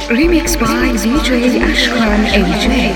Remix by DJ Ashkan AJ.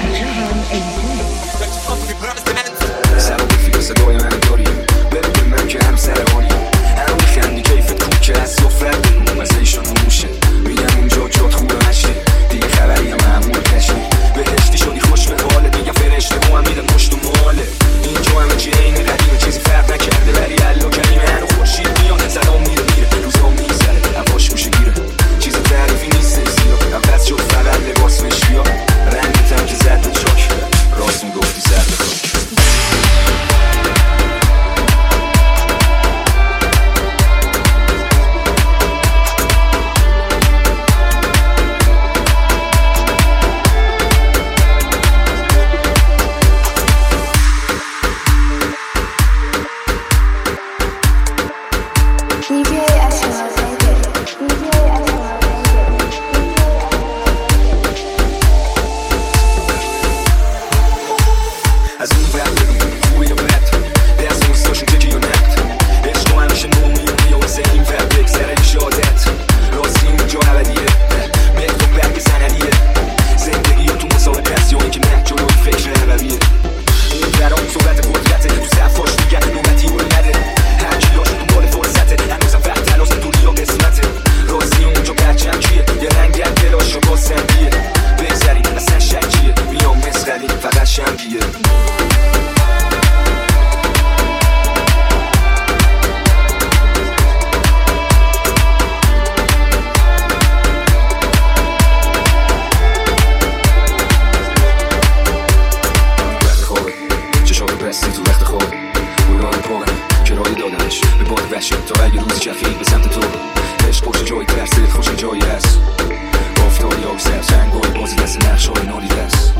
تا اگه روزی چرخید به سمت تو عشق پشت جایی ترسید خوش جایی هست گفتاری آب سر چنگای بازی دست نقشای نالی دست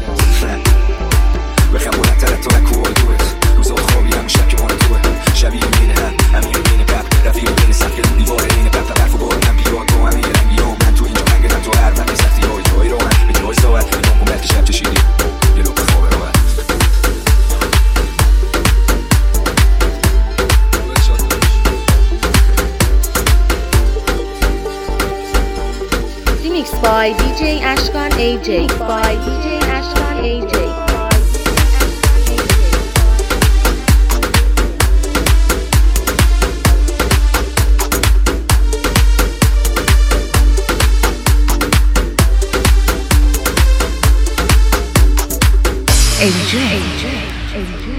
بخم بلندتر تا نکوهای دوت روزا خوابی همون شب که مانه توه شبیه مینه هم همین مینه قبل رفیق بین سخت رو دیواره اینه قبل طرف و بار من بیاد با همه رنگی ها من تو اینجا منگرم تو هر وقت سختی های جایی رو من به جای ساعت به نام کن بلکه شب چشیدی یه لقمه خواب راحت Mixed by DJ Ashkan AJ. By DJ Ashkan AJ. AJ.